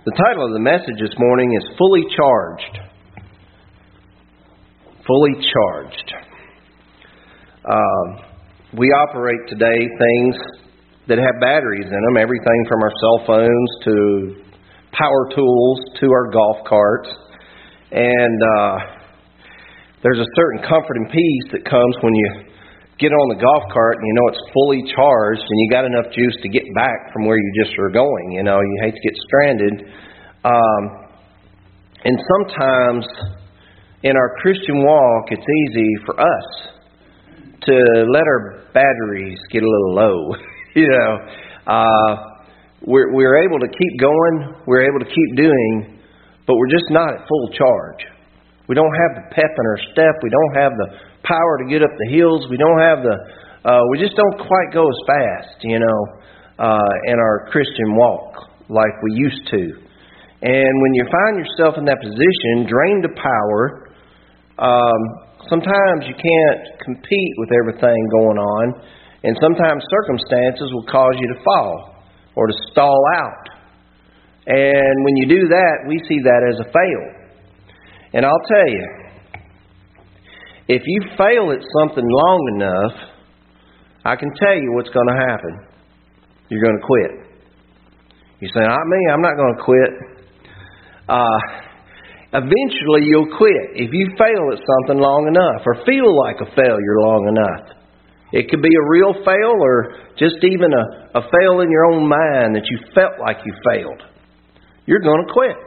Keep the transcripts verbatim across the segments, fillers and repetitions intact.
The title of the message this morning is Fully Charged. Fully Charged. Uh, we operate today things that have batteries in them, everything from our cell phones to power tools to our golf carts. And uh, there's a certain comfort and peace that comes when you get on the golf cart and you know it's fully charged and you got enough juice to get back from where you just were going. You know, you hate to get stranded. Um, and sometimes in our Christian walk, it's easy for us to let our batteries get a little low. you know, uh, we're, we're able to keep going, we're able to keep doing, but we're just not at full charge. We don't have the pep in our step. We don't have the power to get up the hills. We don't have the, uh, we just don't quite go as fast, you know, uh, in our Christian walk like we used to. And when you find yourself in that position, drained of power, um, sometimes you can't compete with everything going on. And sometimes circumstances will cause you to fall or to stall out. And when you do that, we see that as a fail. And I'll tell you, if you fail at something long enough, I can tell you what's going to happen. You're going to quit. You say, not me, I'm not going to quit. Uh, eventually you'll quit if you fail at something long enough or feel like a failure long enough. It could be a real fail or just even a, a fail in your own mind that you felt like you failed. You're going to quit.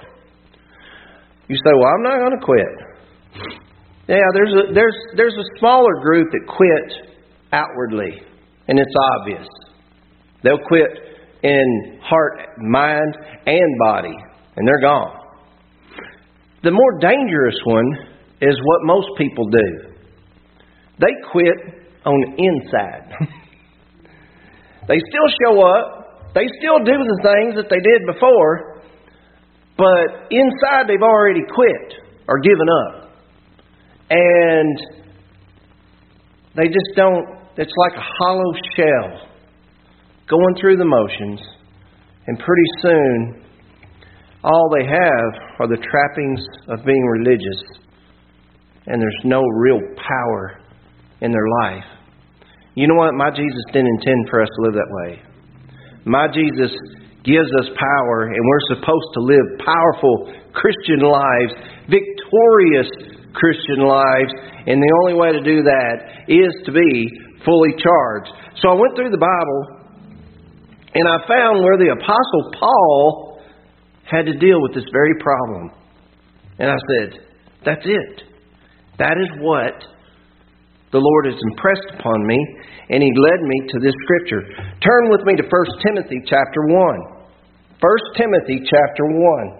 You say, well, I'm not going to quit. Yeah, there's a, there's, there's a smaller group that quit outwardly, and it's obvious. They'll quit in heart, mind, and body, and they're gone. The more dangerous one is what most people do. They quit on the inside. They still show up. They still do the things that they did before. But inside they've already quit or given up. And they just don't, it's like a hollow shell going through the motions. And pretty soon, all they have are the trappings of being religious. And there's no real power in their life. You know what? My Jesus didn't intend for us to live that way. My Jesus gives us power, and we're supposed to live powerful Christian lives, victorious Christian lives, and the only way to do that is to be fully charged. So I went through the Bible, and I found where the Apostle Paul had to deal with this very problem. And I said, that's it. That is what the Lord has impressed upon me, and He led me to this Scripture. Turn with me to First Timothy chapter one. First Timothy chapter one.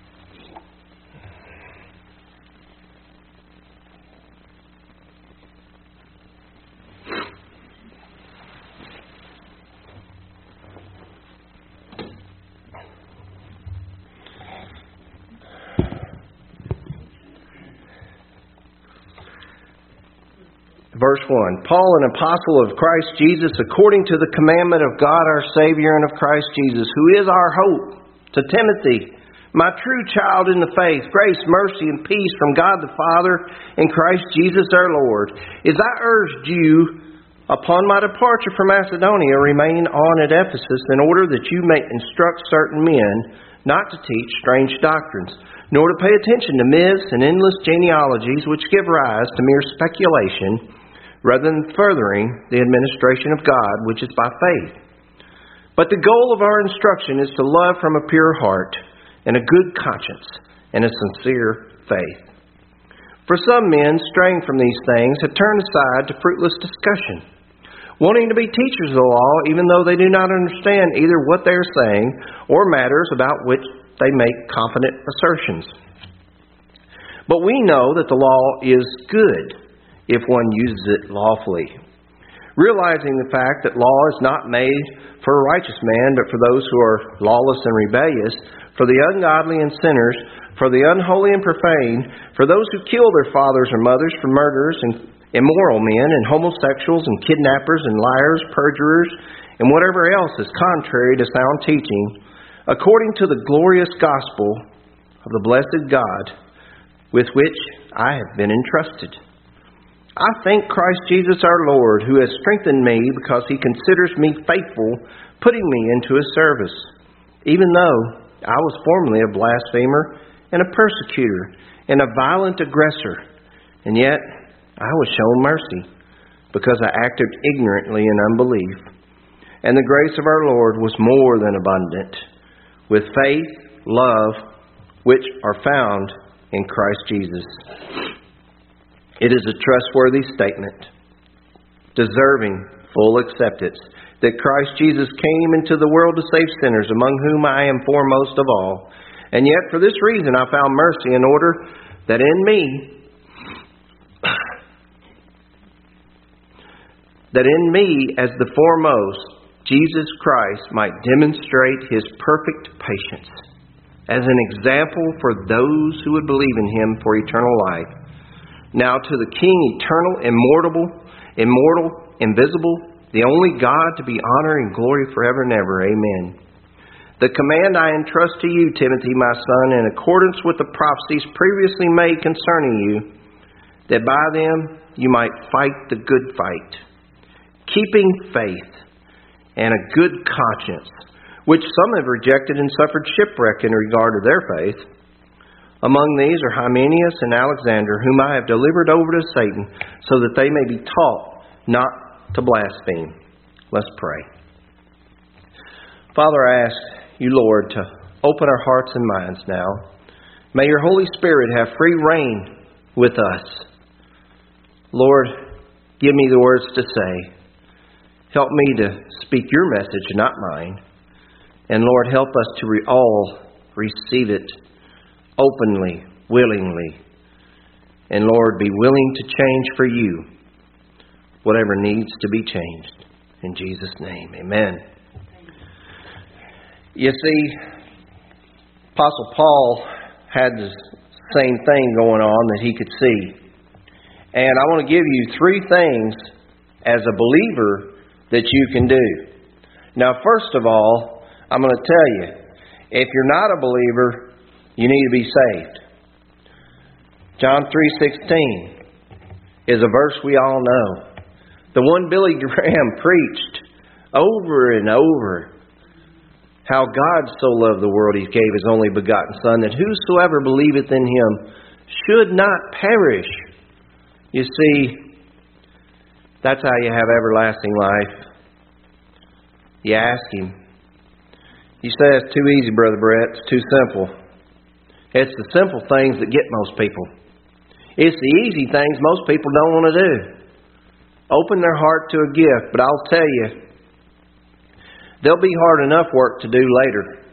Verse one, Paul, an apostle of Christ Jesus, according to the commandment of God our Savior and of Christ Jesus, who is our hope, to Timothy, my true child in the faith, grace, mercy, and peace from God the Father and Christ Jesus our Lord. As I urged you upon my departure from Macedonia, remain on at Ephesus in order that you may instruct certain men not to teach strange doctrines, nor to pay attention to myths and endless genealogies which give rise to mere speculation, rather than furthering the administration of God, which is by faith. But the goal of our instruction is to love from a pure heart and a good conscience and a sincere faith. For some men, straying from these things, have turned aside to fruitless discussion, wanting to be teachers of the law, even though they do not understand either what they are saying or matters about which they make confident assertions. But we know that the law is good if one uses it lawfully, realizing the fact that law is not made for a righteous man, but for those who are lawless and rebellious, for the ungodly and sinners, for the unholy and profane, for those who kill their fathers or mothers, for murderers and immoral men, and homosexuals and kidnappers and liars, perjurers, and whatever else is contrary to sound teaching, according to the glorious gospel of the blessed God, with which I have been entrusted. I thank Christ Jesus our Lord, who has strengthened me because he considers me faithful, putting me into his service, even though I was formerly a blasphemer and a persecutor and a violent aggressor, and yet I was shown mercy, because I acted ignorantly in unbelief. And the grace of our Lord was more than abundant, with faith, love, which are found in Christ Jesus. It is a trustworthy statement, deserving full acceptance, that Christ Jesus came into the world to save sinners, among whom I am foremost of all. And yet for this reason I found mercy, in order that in me, that in me as the foremost, Jesus Christ might demonstrate his perfect patience as an example for those who would believe in him for eternal life. Now to the King, eternal, immortal, immortal, invisible, the only God, to be honor and glory forever and ever. Amen. The command I entrust to you, Timothy, my son, in accordance with the prophecies previously made concerning you, that by them you might fight the good fight, keeping faith and a good conscience, which some have rejected and suffered shipwreck in regard to their faith. Among these are Hymenaeus and Alexander, whom I have delivered over to Satan, so that they may be taught not to blaspheme. Let's pray. Father, I ask you, Lord, to open our hearts and minds now. May your Holy Spirit have free reign with us. Lord, give me the words to say. Help me to speak your message, not mine. And Lord, help us to re- all receive it openly, willingly. And Lord, be willing to change for you whatever needs to be changed. In Jesus' name, amen. You see, Apostle Paul had the same thing going on that he could see. And I want to give you three things as a believer that you can do. Now, first of all, I'm going to tell you, if you're not a believer, you need to be saved. John three sixteen is a verse we all know. The one Billy Graham preached over and over. How God so loved the world, He gave His only begotten Son, that whosoever believeth in Him should not perish. You see, that's how you have everlasting life. You ask Him. You say it's too easy, Brother Brett. It's too simple. It's the simple things that get most people. It's the easy things most people don't want to do. Open their heart to a gift, but I'll tell you, there'll be hard enough work to do later.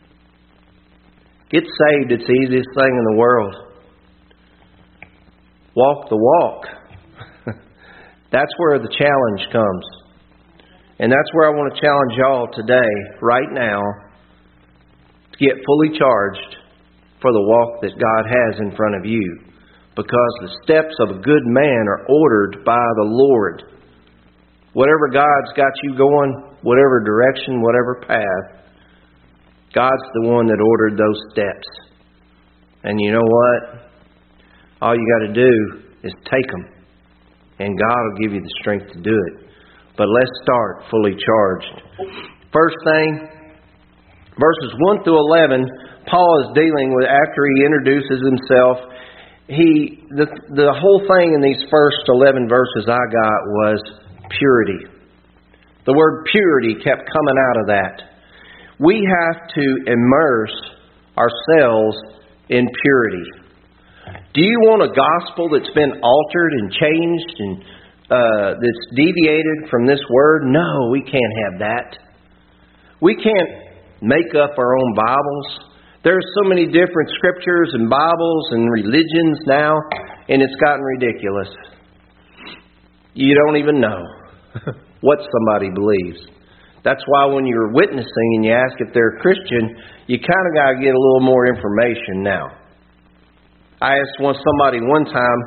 Get saved, it's the easiest thing in the world. Walk the walk. That's where the challenge comes. And that's where I want to challenge y'all today, right now, to get fully charged for the walk that God has in front of you. Because the steps of a good man are ordered by the Lord. Whatever God's got you going, whatever direction, whatever path, God's the one that ordered those steps. And you know what? All you got to do is take them. And God will give you the strength to do it. But let's start fully charged. First thing, verses one through eleven, Paul is dealing with, after he introduces himself, he the, the whole thing in these first eleven verses I got was purity. The word purity kept coming out of that. We have to immerse ourselves in purity. Do you want a gospel that's been altered and changed and uh, that's deviated from this word? No, we can't have that. We can't make up our own Bibles. There's so many different scriptures and Bibles and religions now, and it's gotten ridiculous. You don't even know what somebody believes. That's why when you're witnessing and you ask if they're a Christian, you kind of got to get a little more information now. I asked one somebody one time,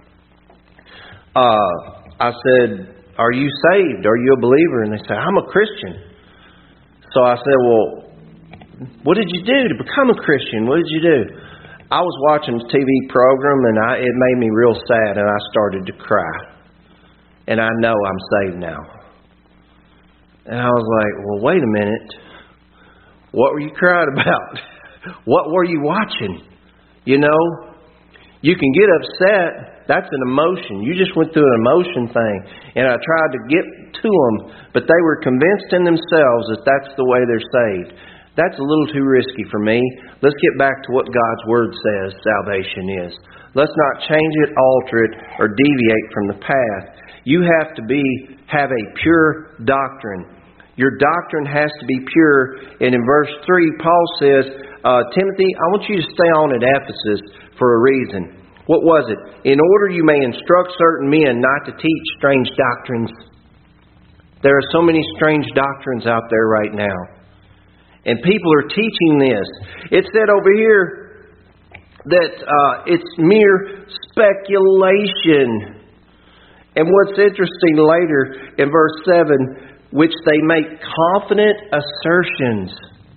uh, I said, "Are you saved? Are you a believer?" And they said, "I'm a Christian." So I said, "Well, What did you do to become a Christian? What did you do? I was watching a T V program, and I, it made me real sad, and I started to cry. And I know I'm saved now. And I was like, well, wait a minute. What were you crying about? What were you watching? You know, you can get upset. That's an emotion. You just went through an emotion thing. And I tried to get to them, but they were convinced in themselves that that's the way they're saved. That's a little too risky for me. Let's get back to what God's Word says salvation is. Let's not change it, alter it, or deviate from the path. You have to be have a pure doctrine. Your doctrine has to be pure. And in verse three, Paul says, uh, Timothy, I want you to stay on at Ephesus for a reason. What was it? In order you may instruct certain men not to teach strange doctrines. There are so many strange doctrines out there right now. And people are teaching this. It said over here that uh, it's mere speculation. And what's interesting later in verse seven, which they make confident assertions.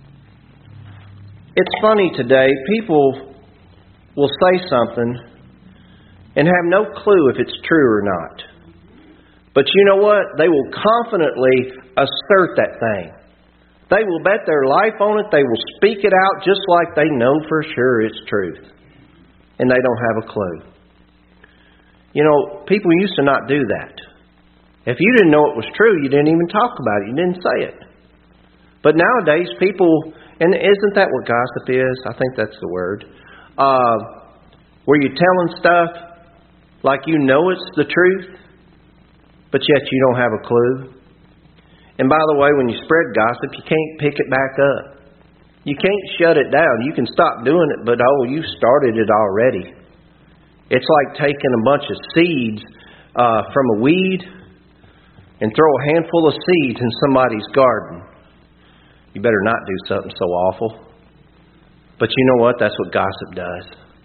It's funny today, people will say something and have no clue if it's true or not. But you know what? They will confidently assert that thing. They will bet their life on it. They will speak it out just like they know for sure it's truth. And they don't have a clue. You know, people used to not do that. If you didn't know it was true, you didn't even talk about it. You didn't say it. But nowadays, people, and isn't that what gossip is? I think that's the word. Uh, where you're telling stuff like you know it's the truth, but yet you don't have a clue. And by the way, when you spread gossip, you can't pick it back up. You can't shut it down. You can stop doing it, but oh, you started it already. It's like taking a bunch of seeds uh, from a weed and throw a handful of seeds in somebody's garden. You better not do something so awful. But you know what? That's what gossip does.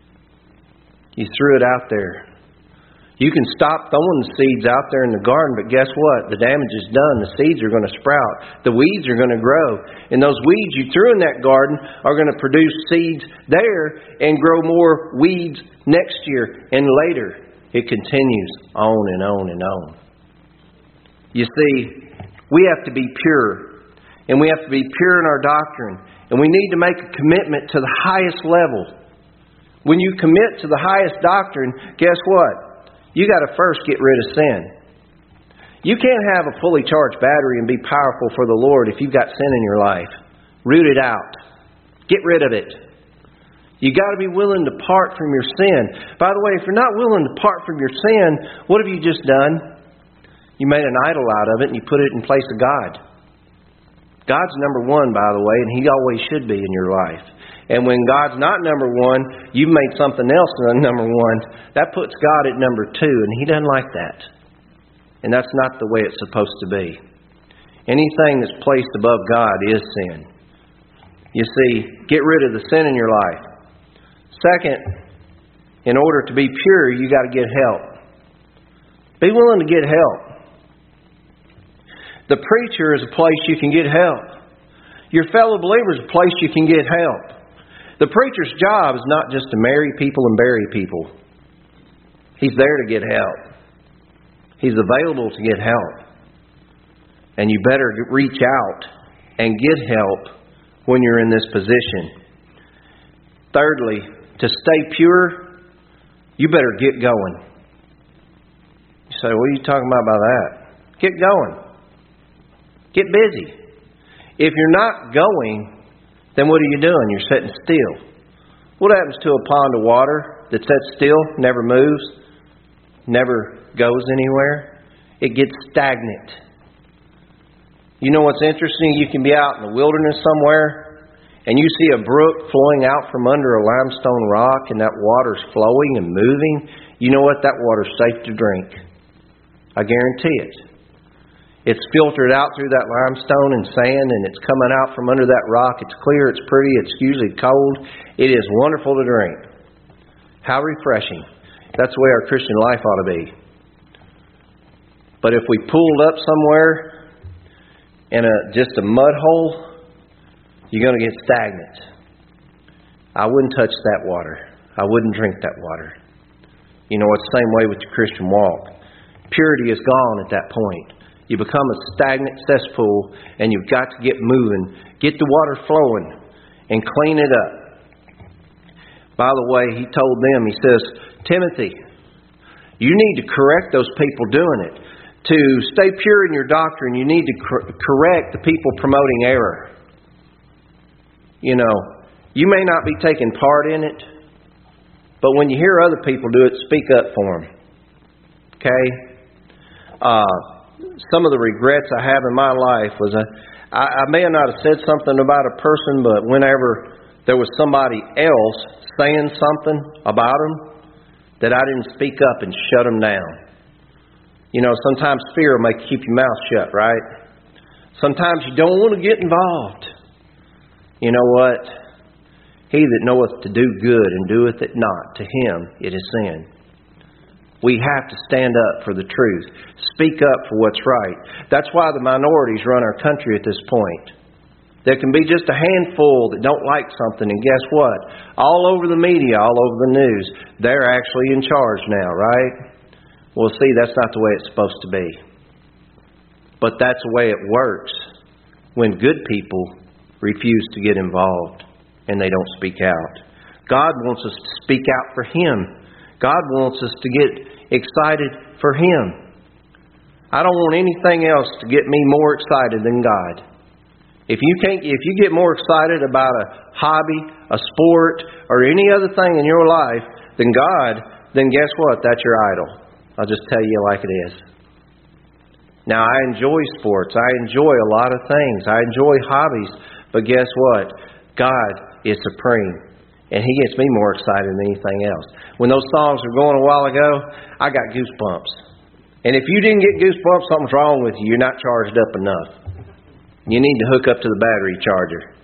You threw it out there. You can stop throwing the seeds out there in the garden, but guess what? The damage is done. The seeds are going to sprout. The weeds are going to grow. And those weeds you threw in that garden are going to produce seeds there and grow more weeds next year and later. It continues on and on and on. You see, we have to be pure. And we have to be pure in our doctrine. And we need to make a commitment to the highest level. When you commit to the highest doctrine, guess what? You got to first get rid of sin. You can't have a fully charged battery and be powerful for the Lord if you've got sin in your life. Root it out. Get rid of it. You got to be willing to part from your sin. By the way, if you're not willing to part from your sin, what have you just done? You made an idol out of it and you put it in place of God. God's number one, by the way, and He always should be in your life. And when God's not number one, you've made something else number one. That puts God at number two, and He doesn't like that. And that's not the way it's supposed to be. Anything that's placed above God is sin. You see, get rid of the sin in your life. Second, in order to be pure, you got to get help. Be willing to get help. The preacher is a place you can get help. Your fellow believer is a place you can get help. The preacher's job is not just to marry people and bury people. He's there to get help. He's available to get help. And you better reach out and get help when you're in this position. Thirdly, to stay pure, you better get going. You say, what are you talking about by that? Get going. Get busy. If you're not going, then what are you doing? You're sitting still. What happens to a pond of water that sits still, never moves, never goes anywhere? It gets stagnant. You know what's interesting? You can be out in the wilderness somewhere and you see a brook flowing out from under a limestone rock and that water's flowing and moving. You know what? That water's safe to drink. I guarantee it. It's filtered out through that limestone and sand, and it's coming out from under that rock. It's clear, it's pretty, it's usually cold. It is wonderful to drink. How refreshing. That's the way our Christian life ought to be. But if we pulled up somewhere in a just a mud hole, you're going to get stagnant. I wouldn't touch that water. I wouldn't drink that water. You know, it's the same way with the Christian walk. Purity is gone at that point. You become a stagnant cesspool, and you've got to get moving. Get the water flowing and clean it up. By the way, he told them, he says, Timothy, you need to correct those people doing it. To stay pure in your doctrine, you need to cor- correct the people promoting error. You know, you may not be taking part in it, but when you hear other people do it, speak up for them. Okay? Uh, some of the regrets I have in my life was I, I, I may have not have said something about a person, but whenever there was somebody else saying something about them, that I didn't speak up and shut them down. You know, sometimes fear will make you keep your mouth shut, right? Sometimes you don't want to get involved. You know what? He that knoweth to do good and doeth it not, to him it is sin. We have to stand up for the truth. Speak up for what's right. That's why the minorities run our country at this point. There can be just a handful that don't like something, and guess what? All over the media, all over the news, they're actually in charge now, right? Well, see, that's not the way it's supposed to be. But that's the way it works when good people refuse to get involved and they don't speak out. God wants us to speak out for Him. God wants us to get excited for Him. I don't want anything else to get me more excited than God. If you can't, if you get more excited about a hobby, a sport, or any other thing in your life than God, then guess what? That's your idol. I'll just tell you like it is. Now, I enjoy sports. I enjoy a lot of things. I enjoy hobbies. But guess what? God is supreme. And He gets me more excited than anything else. When those songs were going a while ago, I got goosebumps. And if you didn't get goosebumps, something's wrong with you. You're not charged up enough. You need to hook up to the battery charger.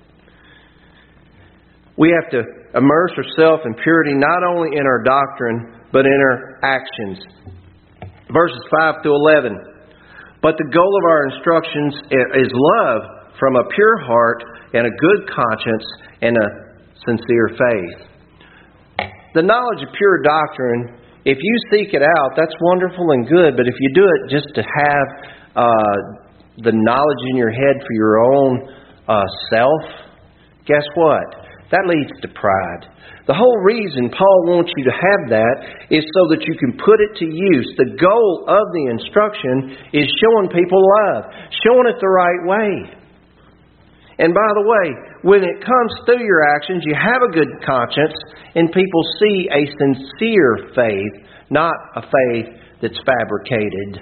We have to immerse ourselves in purity not only in our doctrine, but in our actions. Verses five through eleven. But the goal of our instructions is love from a pure heart and a good conscience and a sincere faith. The knowledge of pure doctrine, if you seek it out, that's wonderful and good. But if you do it just to have uh, the knowledge in your head for your own uh, self, guess what? That leads to pride. The whole reason Paul wants you to have that is so that you can put it to use. The goal of the instruction is showing people love, showing it the right way. And by the way, when it comes through your actions, you have a good conscience, and people see a sincere faith, not a faith that's fabricated.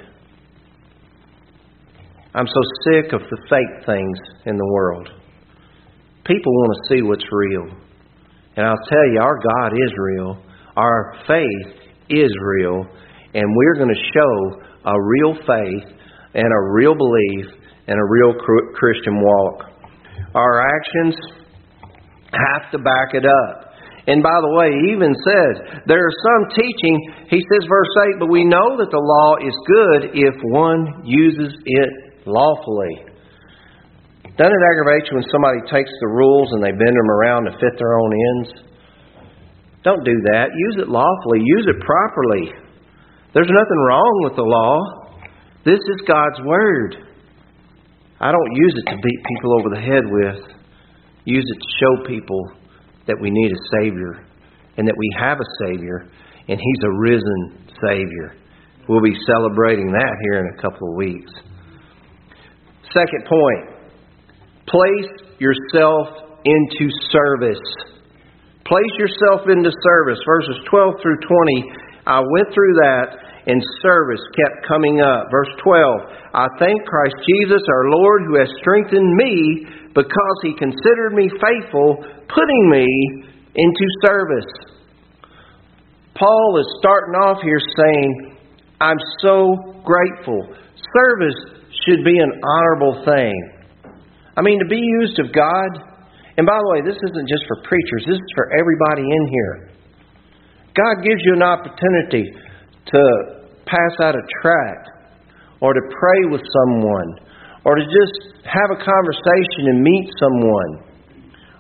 I'm so sick of the fake things in the world. People want to see what's real. And I'll tell you, our God is real. Our faith is real. And we're going to show a real faith and a real belief and a real Christian walk. Our actions have to back it up. And by the way, he even says, there is some teaching, he says, verse eight, but we know that the law is good if one uses it lawfully. Doesn't it aggravate you when somebody takes the rules and they bend them around to fit their own ends? Don't do that. Use it lawfully. Use it properly. There's nothing wrong with the law. This is God's Word. I don't use it to beat people over the head with. Use it to show people that we need a Savior and that we have a Savior, and He's a risen Savior. We'll be celebrating that here in a couple of weeks. Second point. Place yourself into service. Place yourself into service. Verses twelve through twenty. I went through that, and service kept coming up. Verse twelve. I thank Christ Jesus our Lord, who has strengthened me because He considered me faithful, putting me into service. Paul is starting off here saying, I'm so grateful. Service should be an honorable thing. I mean, to be used of God. And by the way, this isn't just for preachers. This is for everybody in here. God gives you an opportunity to pass out a tract, or to pray with someone, or to just have a conversation and meet someone.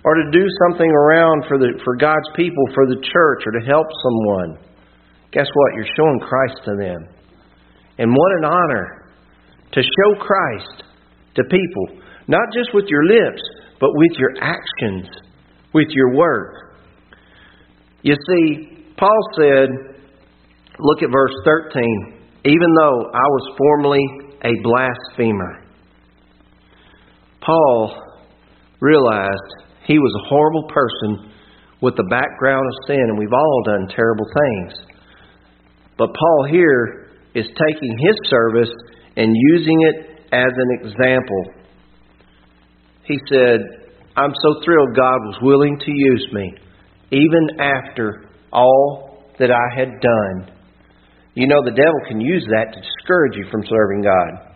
or to do something around for the for God's people, for the church, or to help someone, guess what? You're showing Christ to them. And what an honor to show Christ to people, not just with your lips, but with your actions, with your work. You see, Paul said, look at verse thirteen, even though I was formerly a blasphemer. Paul realized he was a horrible person with the background of sin, and we've all done terrible things. But Paul here is taking his service and using it as an example. He said, I'm so thrilled God was willing to use me, even after all that I had done. You know, the devil can use that to discourage you from serving God.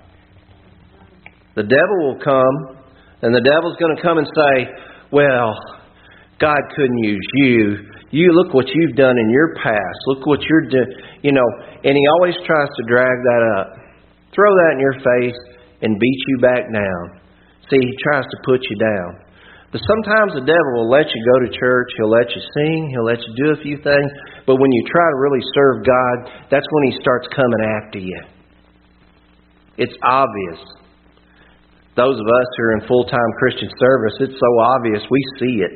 The devil will come, and the devil's going to come and say, well, God couldn't use you. You look what you've done in your past. Look what you're doing. You know, and he always tries to drag that up. Throw that in your face and beat you back down. See, he tries to put you down. But sometimes the devil will let you go to church. He'll let you sing. He'll let you do a few things. But when you try to really serve God, that's when he starts coming after you. It's obvious. Those of us who are in full-time Christian service, it's so obvious. We see it.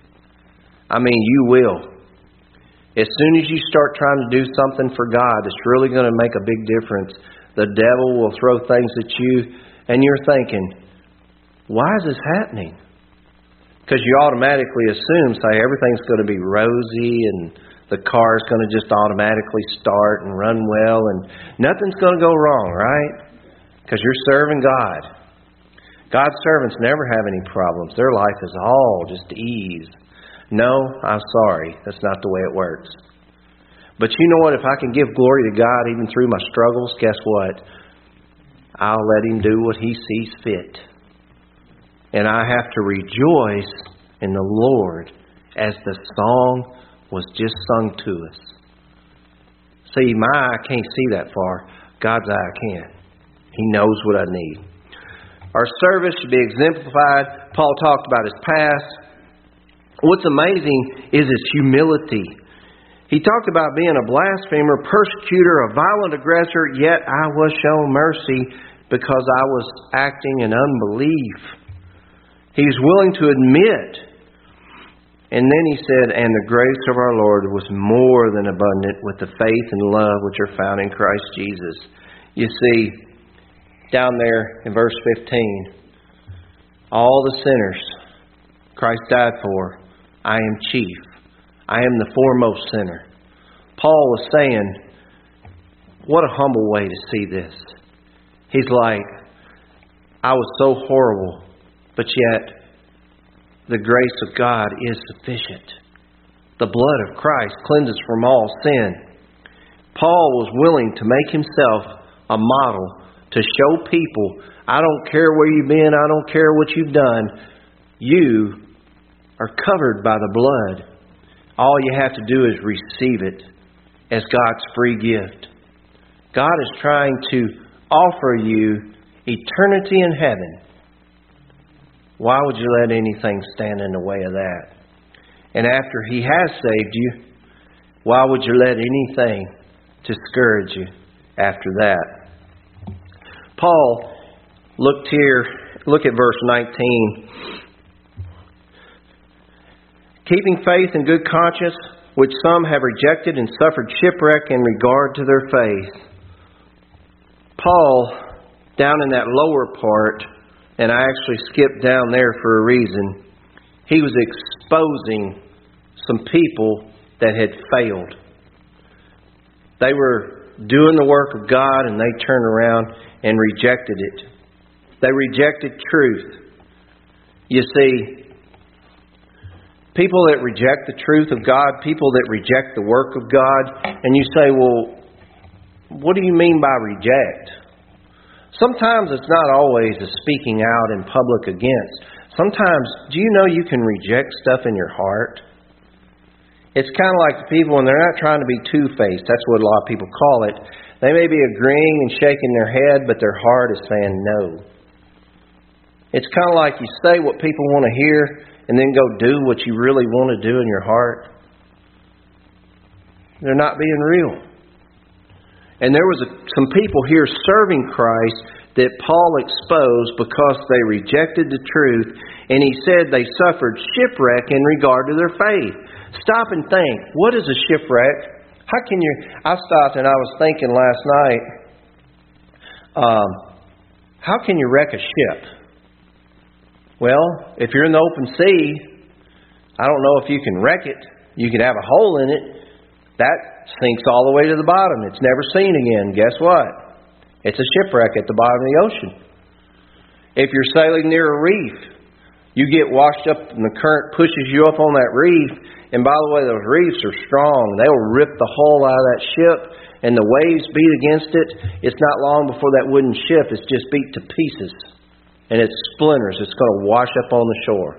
I mean, you will. As soon as you start trying to do something for God that's really going to make a big difference, the devil will throw things at you, and you're thinking, why is this happening? Because you automatically assume, say, everything's going to be rosy, and the car's going to just automatically start and run well, and nothing's going to go wrong, right? Because you're serving God. God's servants never have any problems. Their life is all just ease. No, I'm sorry. That's not the way it works. But you know what? If I can give glory to God even through my struggles, guess what? I'll let Him do what He sees fit. And I have to rejoice in the Lord as the song was just sung to us. See, my eye can't see that far. God's eye can. He knows what I need. Our service should be exemplified. Paul talked about his past. What's amazing is his humility. He talked about being a blasphemer, persecutor, a violent aggressor, yet I was shown mercy because I was acting in unbelief. He's willing to admit. And then he said, and the grace of our Lord was more than abundant with the faith and love which are found in Christ Jesus. You see, down there in verse fifteen, all the sinners Christ died for, I am chief. I am the foremost sinner. Paul was saying, what a humble way to see this. He's like, I was so horrible, but yet the grace of God is sufficient. The blood of Christ cleanses from all sin. Paul was willing to make himself a model to show people, I don't care where you've been, I don't care what you've done, you are covered by the blood. All you have to do is receive it as God's free gift. God is trying to offer you eternity in heaven. Why would you let anything stand in the way of that? And after He has saved you, why would you let anything discourage you after that? Paul looked here, look at verse nineteen. Keeping faith and good conscience, which some have rejected and suffered shipwreck in regard to their faith. Paul, down in that lower part, and I actually skipped down there for a reason, he was exposing some people that had failed. They were doing the work of God and they turned around and rejected it. They rejected truth. You see, people that reject the truth of God, people that reject the work of God, and you say, well, what do you mean by reject? Sometimes it's not always a speaking out in public against. Sometimes, do you know you can reject stuff in your heart? It's kind of like the people, and they're not trying to be two-faced. That's what a lot of people call it. They may be agreeing and shaking their head, but their heart is saying no. It's kind of like you say what people want to hear, and then go do what you really want to do in your heart, they're not being real. And there was a, some people here serving Christ that Paul exposed because they rejected the truth, and he said they suffered shipwreck in regard to their faith. Stop and think. What is a shipwreck? How can you... I stopped and I was thinking last night, um, how can you wreck a ship? Well, if you're in the open sea, I don't know if you can wreck it. You can have a hole in it. That sinks all the way to the bottom. It's never seen again. Guess what? It's a shipwreck at the bottom of the ocean. If you're sailing near a reef, you get washed up and the current pushes you up on that reef. And by the way, those reefs are strong. They'll rip the hull out of that ship, and the waves beat against it. It's not long before that wooden ship is just beat to pieces. And it's splinters. It's going to wash up on the shore.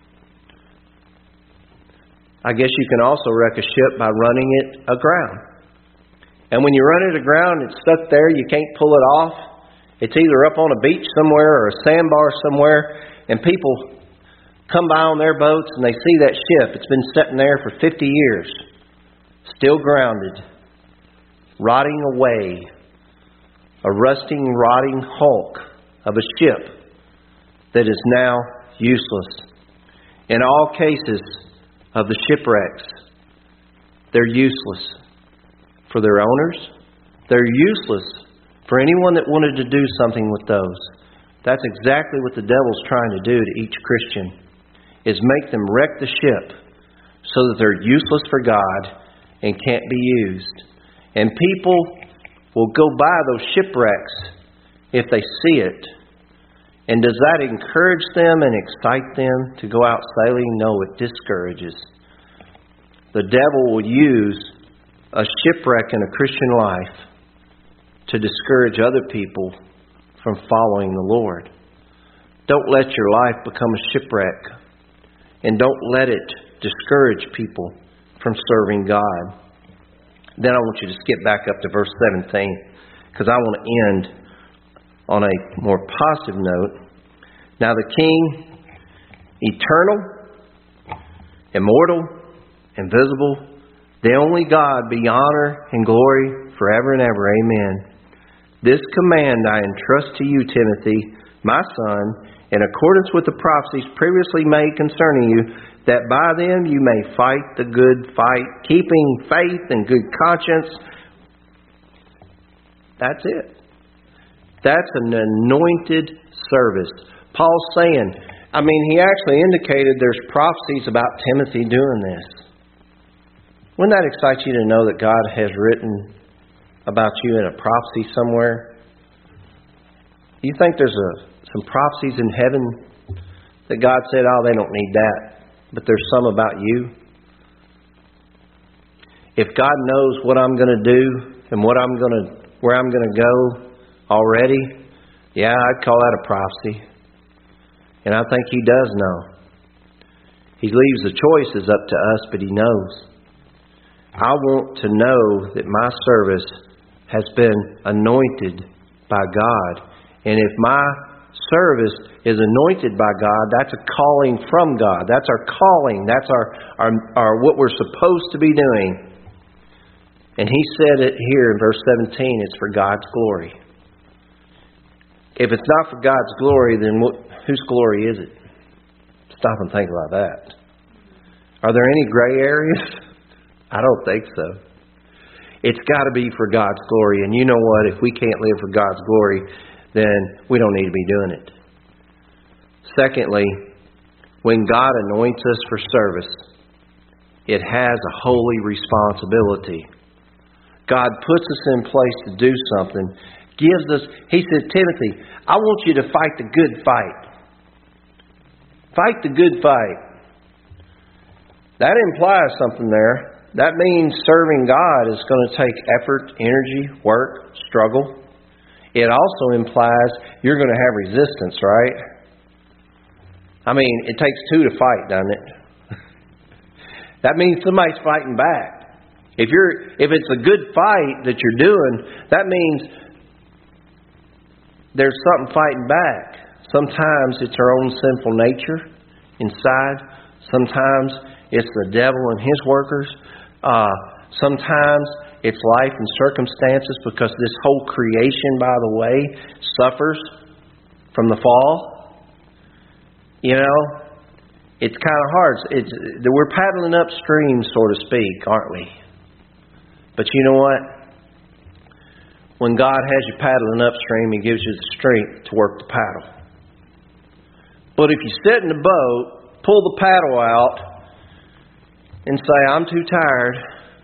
I guess you can also wreck a ship by running it aground. And when you run it aground, it's stuck there. You can't pull it off. It's either up on a beach somewhere or a sandbar somewhere. And people come by on their boats and they see that ship. It's been sitting there for fifty years. Still grounded. Rotting away. A rusting, rotting hulk of a ship that is now useless. In all cases of the shipwrecks, they're useless for their owners. They're useless for anyone that wanted to do something with those. That's exactly what the devil's trying to do to each Christian, is make them wreck the ship so that they're useless for God and can't be used. And people will go by those shipwrecks if they see it. And does that encourage them and excite them to go out sailing? No, it discourages. The devil will use a shipwreck in a Christian life to discourage other people from following the Lord. Don't let your life become a shipwreck. And don't let it discourage people from serving God. Then I want you to skip back up to verse seventeen, because I want to end on a more positive note. Now the King, eternal, immortal, invisible, the only God, be honor and glory forever and ever. Amen. This command I entrust to you, Timothy, my son, in accordance with the prophecies previously made concerning you, that by them you may fight the good fight, keeping faith and good conscience. That's it. That's an anointed service. Paul's saying, I mean, he actually indicated there's prophecies about Timothy doing this. Wouldn't that excite you to know that God has written about you in a prophecy somewhere? You think there's a, some prophecies in heaven that God said, oh, they don't need that, but there's some about you? If God knows what I'm going to do and what I'm going to, where I'm going to go already, yeah, I'd call that a prophecy. And I think He does know. He leaves the choices up to us, but He knows. I want to know that my service has been anointed by God. And if my service is anointed by God, that's a calling from God. That's our calling. That's our, our, our what we're supposed to be doing. And He said it here in verse seventeen, it's for God's glory. If it's not for God's glory, then what, whose glory is it? Stop and think about that. Are there any gray areas? I don't think so. It's got to be for God's glory. And you know what? If we can't live for God's glory, then we don't need to be doing it. Secondly, when God anoints us for service, it has a holy responsibility. God puts us in place to do something. Gives us, He says, Timothy, I want you to fight the good fight. Fight the good fight. That implies something there. That means serving God is going to take effort, energy, work, struggle. It also implies you're going to have resistance, right? I mean, it takes two to fight, doesn't it? That means somebody's fighting back. If you're, if it's a good fight that you're doing, that means there's something fighting back. Sometimes it's our own sinful nature. inside. Sometimes it's the devil and his workers. Uh, sometimes it's life and circumstances, because this whole creation, by the way, suffers from the fall. You know, it's kind of hard. It's, we're paddling upstream, so to speak, aren't we? But you know what? When God has you paddling upstream, He gives you the strength to work the paddle. But if you sit in the boat, pull the paddle out, and say, I'm too tired,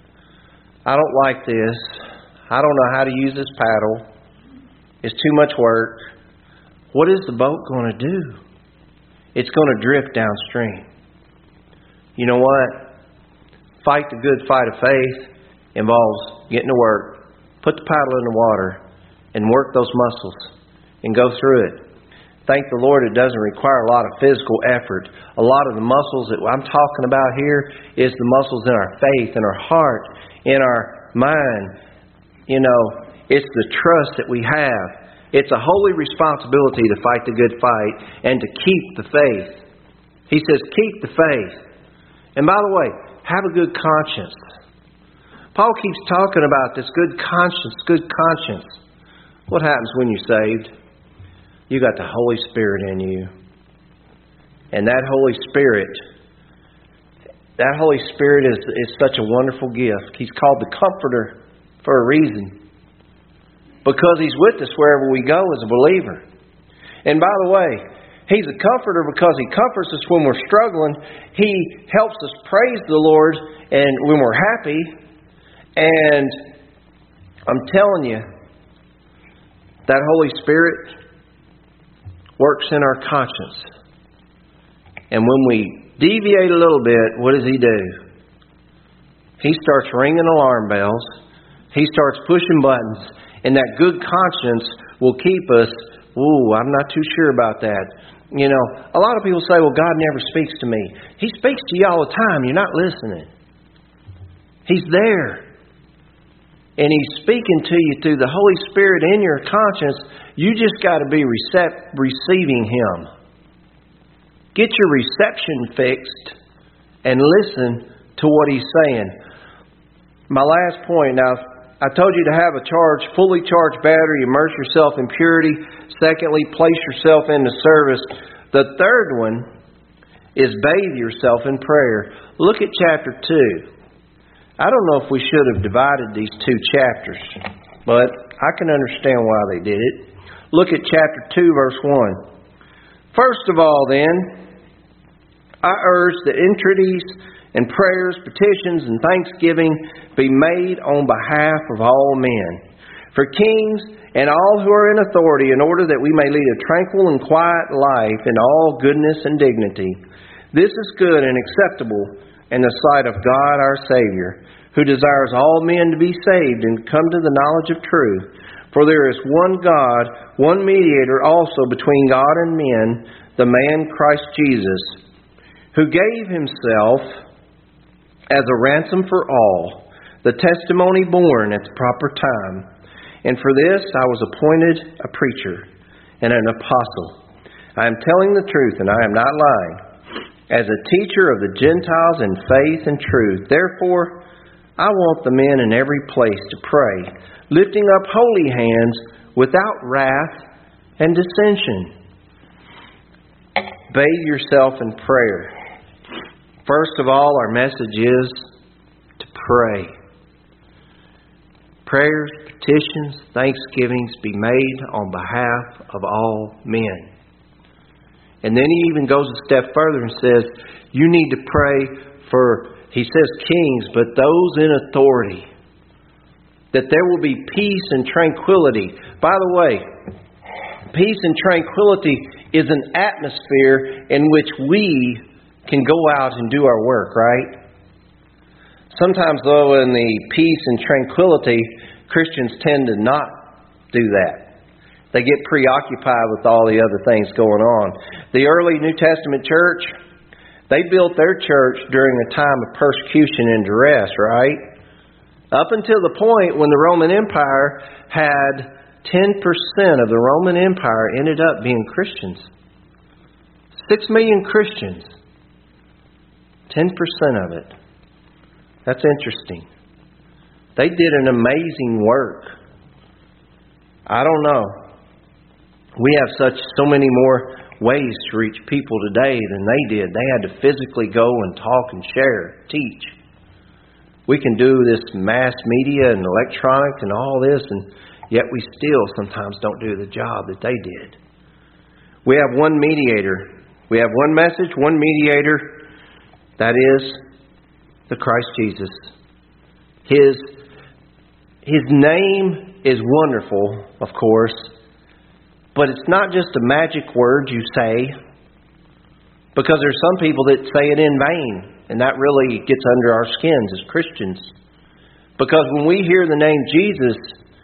I don't like this, I don't know how to use this paddle, it's too much work, what is the boat going to do? It's going to drift downstream. You know what? Fight the good fight of faith involves getting to work, put the paddle in the water, and work those muscles, and go through it. Thank the Lord it doesn't require a lot of physical effort. A lot of the muscles that I'm talking about here is the muscles in our faith, in our heart, in our mind. You know, it's the trust that we have. It's a holy responsibility to fight the good fight and to keep the faith. He says, keep the faith. And by the way, have a good conscience. Paul keeps talking about this good conscience, good conscience. What happens when you're saved? You got the Holy Spirit in you. And that Holy Spirit, that Holy Spirit is, is such a wonderful gift. He's called the Comforter for a reason. Because He's with us wherever we go as a believer. And by the way, He's a comforter because He comforts us when we're struggling. He helps us praise the Lord and when we're happy. And I'm telling you, that Holy Spirit works in our conscience. And when we deviate a little bit, what does He do? He starts ringing alarm bells. He starts pushing buttons. And that good conscience will keep us, ooh, I'm not too sure about that. You know, a lot of people say, well, God never speaks to me. He speaks to you all the time. You're not listening. He's there. And He's speaking to you through the Holy Spirit in your conscience. You just got to be recept- receiving Him. Get your reception fixed and listen to what He's saying. My last point now, I told you to have a charged, fully charged battery, immerse yourself in purity. Secondly, place yourself into service. The third one is bathe yourself in prayer. Look at chapter two. I don't know if we should have divided these two chapters, but I can understand why they did it. Look at chapter two, verse one. First of all, then, I urge that entreaties and prayers, petitions, and thanksgiving be made on behalf of all men, for kings and all who are in authority, in order that we may lead a tranquil and quiet life in all goodness and dignity. This is good and acceptable in the sight of God our Savior, who desires all men to be saved and come to the knowledge of truth. For there is one God, one mediator also between God and men, the man Christ Jesus, who gave Himself as a ransom for all, the testimony born at the proper time. And for this I was appointed a preacher and an apostle. I am telling the truth, and I am not lying, as a teacher of the Gentiles in faith and truth. Therefore, I want the men in every place to pray, lifting up holy hands without wrath and dissension. Bathe yourself in prayer. First of all, our message is to pray. Prayers, petitions, thanksgivings be made on behalf of all men. And then He even goes a step further and says, you need to pray for, He says kings, but those in authority. That there will be peace and tranquility. By the way, peace and tranquility is an atmosphere in which we can go out and do our work, right? Sometimes, though, in the peace and tranquility, Christians tend to not do that. They get preoccupied with all the other things going on. The early New Testament church, they built their church during a time of persecution and duress, right? Up until the point when the Roman Empire had ten percent of the Roman Empire ended up being Christians. Six million Christians ten percent of it. That's interesting. They did an amazing work. I don't know. We have such so many more ways to reach people today than they did. They had to physically go and talk and share, teach. We can do this mass media and electronic and all this, and yet we still sometimes don't do the job that they did. We have one mediator. We have one message, one mediator. That is the Christ Jesus. His, his name is wonderful, of course, but it's not just a magic word you say, because there's some people that say it in vain, and that really gets under our skins as Christians. Because when we hear the name Jesus,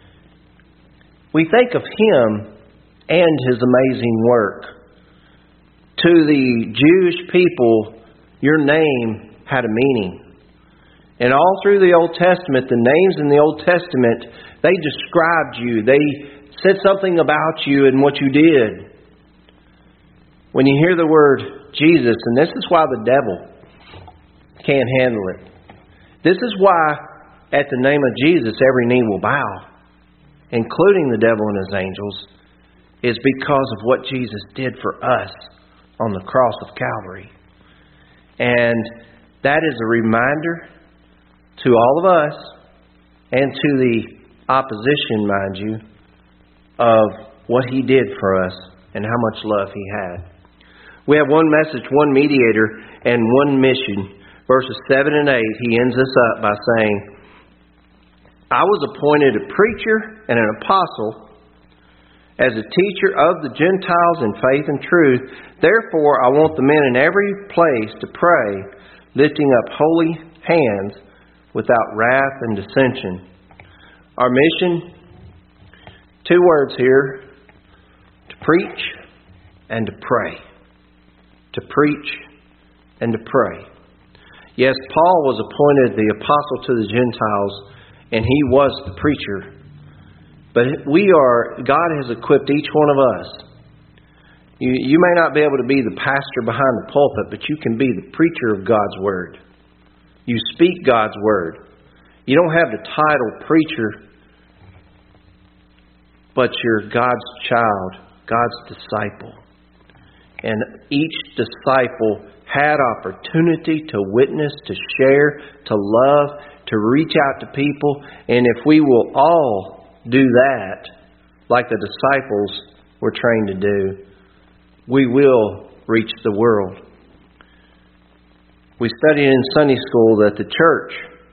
we think of Him and His amazing work. To the Jewish people, your name had a meaning. And all through the Old Testament, the names in the Old Testament, they described you. They said something about you and what you did. When you hear the word Jesus, and this is why the devil can't handle it. This is why at the name of Jesus every knee will bow, including the devil and his angels, is because of what Jesus did for us on the cross of Calvary. And that is a reminder to all of us and to the opposition, mind you, of what He did for us and how much love He had. We have one message, one mediator, and one mission. Verses seven and eight, he ends this up by saying, I was appointed a preacher and an apostle as a teacher of the Gentiles in faith and truth. Therefore, I want the men in every place to pray, lifting up holy hands without wrath and dissension. Our mission, two words here, to preach and to pray. To preach and to pray. Yes, Paul was appointed the apostle to the Gentiles, and he was the preacher. But we are, God has equipped each one of us. You, you may not be able to be the pastor behind the pulpit, but you can be the preacher of God's Word. You speak God's Word. You don't have the title preacher, but you're God's child, God's disciple. And each disciple had opportunity to witness, to share, to love, to reach out to people. And if we will all do that, like the disciples were trained to do, we will reach the world. We studied in Sunday school that the church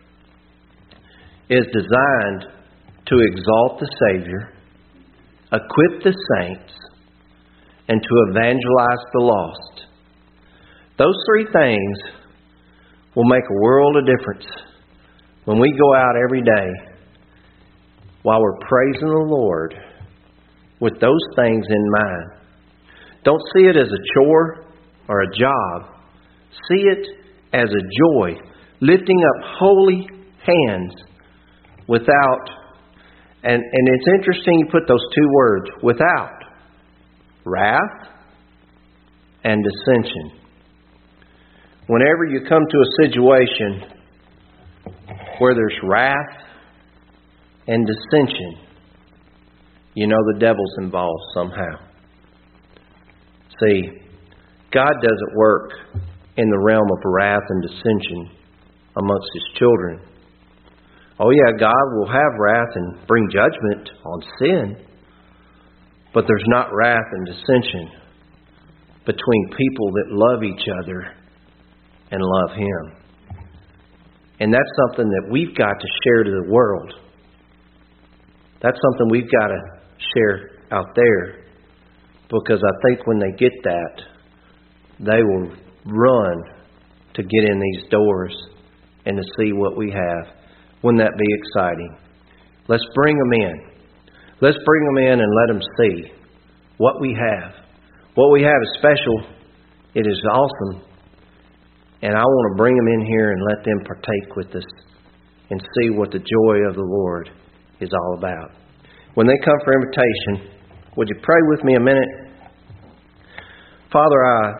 is designed to exalt the Savior, equip the saints, and to evangelize the lost. Those three things will make a world of difference when we go out every day while we're praising the Lord with those things in mind. Don't see it as a chore or a job. See it as a joy, lifting up holy hands without, and, and it's interesting you put those two words, without wrath and dissension. Whenever you come to a situation where there's wrath and dissension, you know the devil's involved somehow. See, God doesn't work in the realm of wrath and dissension amongst His children. Oh yeah, God will have wrath and bring judgment on sin, but there's not wrath and dissension between people that love each other and love Him. And that's something that we've got to share to the world. That's something we've got to share out there. Because I think when they get that, they will run to get in these doors and to see what we have. Wouldn't that be exciting? Let's bring them in. Let's bring them in and let them see what we have. What we have is special. It is awesome. And I want to bring them in here and let them partake with us and see what the joy of the Lord is all about. When they come for invitation, would you pray with me a minute? Father, I